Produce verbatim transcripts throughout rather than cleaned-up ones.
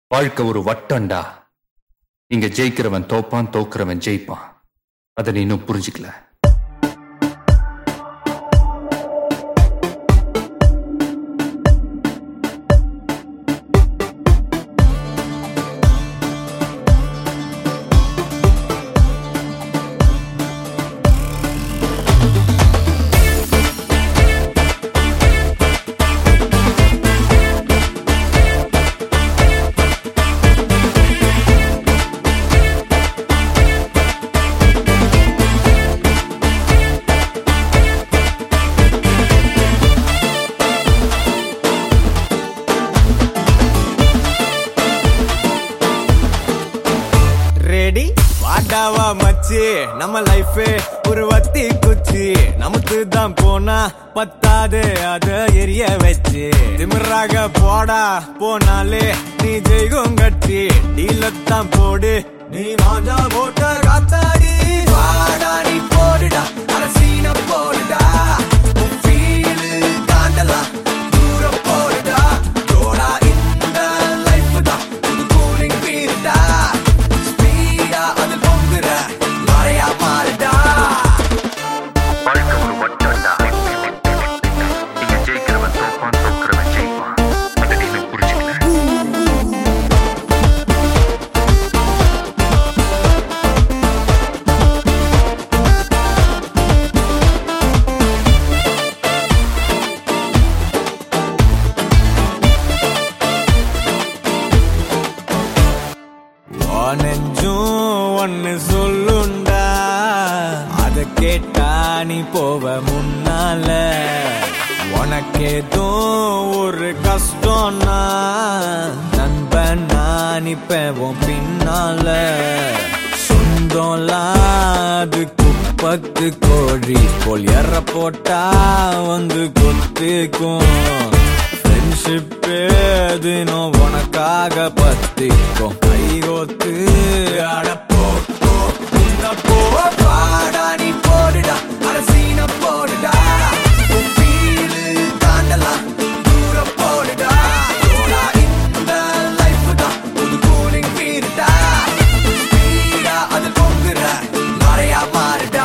வாழ்க்கை ஒரு வட்டம்டா. இங்க ஜெயிக்கிறவன் தோப்பான், தோக்குறவன் ஜெயிப்பான். அதை நீ இன்னும் புரிஞ்சுக்கல. வாடாவா மச்சி, நம்ம லைஃப் ஒரு வத்தி குச்சி. நமக்கு தான் போனா பத்தாது அத எரிய வச்சு. திமிராக போடா போனாலே நீ ஜெயிக்கும் கட்சி. டீலத்தான் போடு நீ வாஞ்சா போட்ட காத்தாடி. வாடா நீ போடுடா அரசீன போடுடா. ஃபீலு தாண்டலாம் தூரம் போடுடா. தோடா இந்த லைஃப் தான் புது கூலிங் பீருடா. அது பொங்குற மறையா மாறுடா. வாழ்க்கை ஒரு வட்டம்டா. இங்க ஜெயிக்கிறவன் தோப்பான், தோக்குறவன் ஜெயிப்பான். அதை நீ இன்னும் புரிஞ்சுக்கல. நெஞ்சும் ஒன்னு சொல்லுண்டா, அத கேட்டா நீ போவ முன்னால. உனக்கேதும் ஒரு கஷ்டம்னா நண்பன் நான் இப்பவும் பின்னால. சொந்தம்லாது குப்பத்து கோழி போல் எற போட்டா வந்து கொத்துக்கும். தினம் உனக்காக பத்திக்கும் கைகோத்து அடப்போ போ. பாடா நீ போடுடா அரசீன போடுடா. ஃபீலு தாண்டலாம் தூரம் போடுடா. தோடா இந்த லைஃப் தான் புது கூலிங் பீருடா. ஸ்பீடா அது பொங்குற மறையா மாறுடா.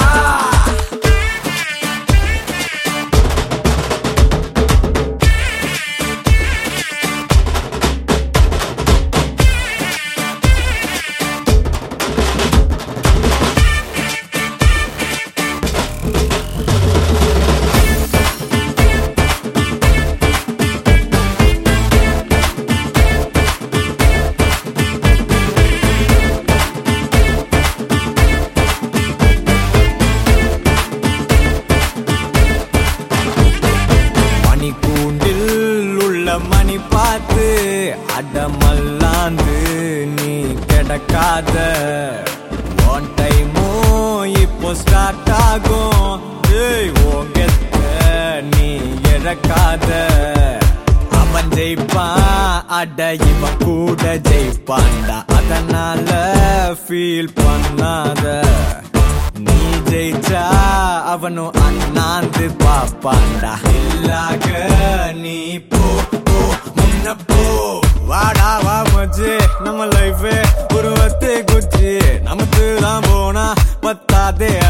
மணி பார்த்து அடமல்லாந்து நீ கிடக்காத. ஒன் டைமும் இப்போ ஸ்டார்ட் ஆகும். ஓங்கெத்த நீ இழக்காத. அவன் ஜெயிப்பான் அட இவன் கூட ஜெயிப்பான்டா. அதனால ஃபீல் பண்ணாத. நீ ஜெயிச்சா அவனும் அண்ணாந்து பாப்பாண்டா. இல்லாக நீ போ போ முன்ன போ. வாடாவா மச்சி, நம்ம லைஃப் ஒரு வத்து குச்சி. நமக்கு தான் போனா பத்தாதே